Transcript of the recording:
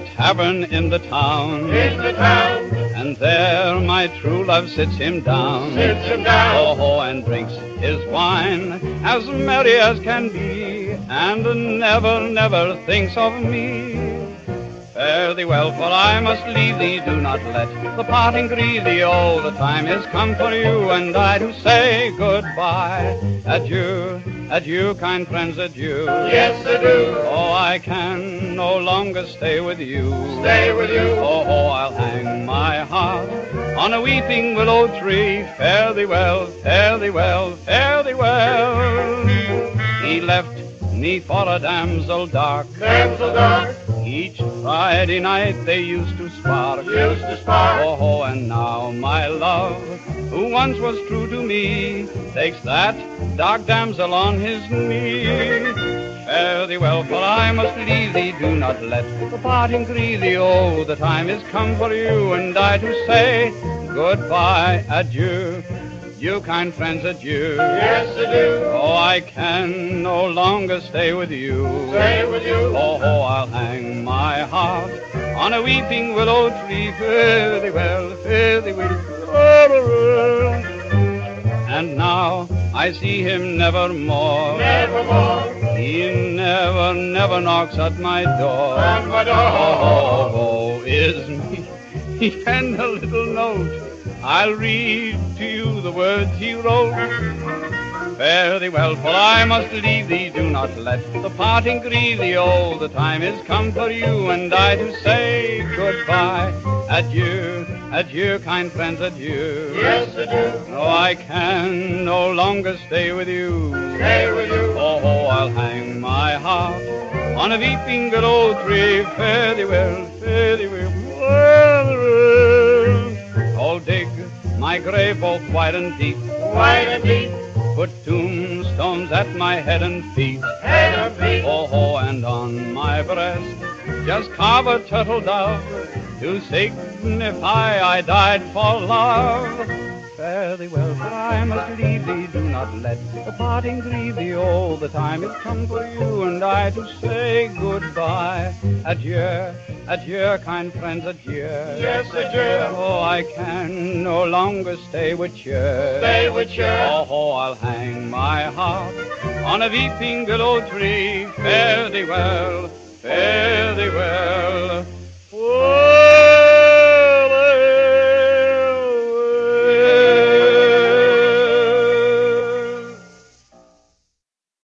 tavern in the town, and there my true love sits him down, oh, and drinks his wine as merry as can be, and never, never thinks of me. Fare thee well, for I must leave thee. Do not let the parting grieve thee. Oh, the time is come for you and I to say goodbye. Adieu, adieu, kind friends, adieu. Yes, adieu. Oh, I can no longer stay with you. Stay with you. Oh, I'll hang my heart on a weeping willow tree. Fare thee well, fare thee well, fare thee well. He left me for a damsel dark. Damsel dark. Each Friday night they used to spark. Oh, and now my love, who once was true to me, takes that dark damsel on his knee. Fare thee well, for I must leave thee. Do not let the parting grieve thee. Oh, the time is come for you and I to say goodbye. Adieu, you kind friends, adieu. Yes, adieu. Oh, I can no longer stay with you. Stay with you. Oh, I'll hang my heart on a weeping willow tree. Fare thee well, fare thee well. And now I see him nevermore. Nevermore. He never, never knocks at my door. At my door. Oh, is me. He penned a little note. I'll read to you the words he wrote. Fare thee well, for I must leave thee. Do not let the parting grieve thee. Oh, the time is come for you and I to say goodbye. Adieu, adieu, kind friends, adieu. Yes, adieu. No, I can no longer stay with you. Stay with you. Oh, I'll hang my heart on a weeping willow tree. Fare thee well, fare thee well. Oh, dig my grave both wide and deep. Wide and deep. Put tombstones at my head and feet. Head and feet. Oh, and on my breast just carve a turtle dove to signify I died for love. Fare thee well, for I must leave thee. Do not let the parting grieve thee. Oh, the time is come for you and I to say goodbye. Adieu, adieu, kind friends, adieu. Yes, adieu. Oh, I can no longer stay with you. Stay with you. Oh, I'll hang my heart on a weeping willow tree. Fare thee well, fare thee well. Oh.